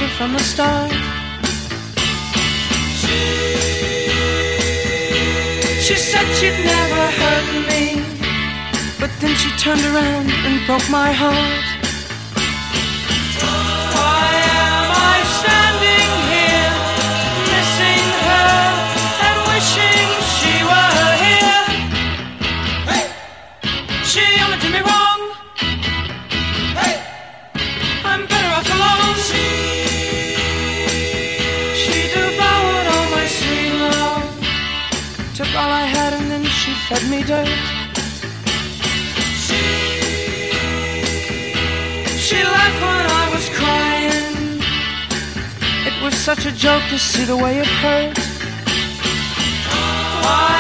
her from the start. She said she'd never hurt me, but then she turned around and broke my heart. Why am I standing here, missing her and wishing she were here? Hey! She only did me wrong. Hey! I'm better off alone. She devoured all my sweet love, took all I had and then she fed me dirt. She laughed when I was crying. It was such a joke to see the way it hurt. Why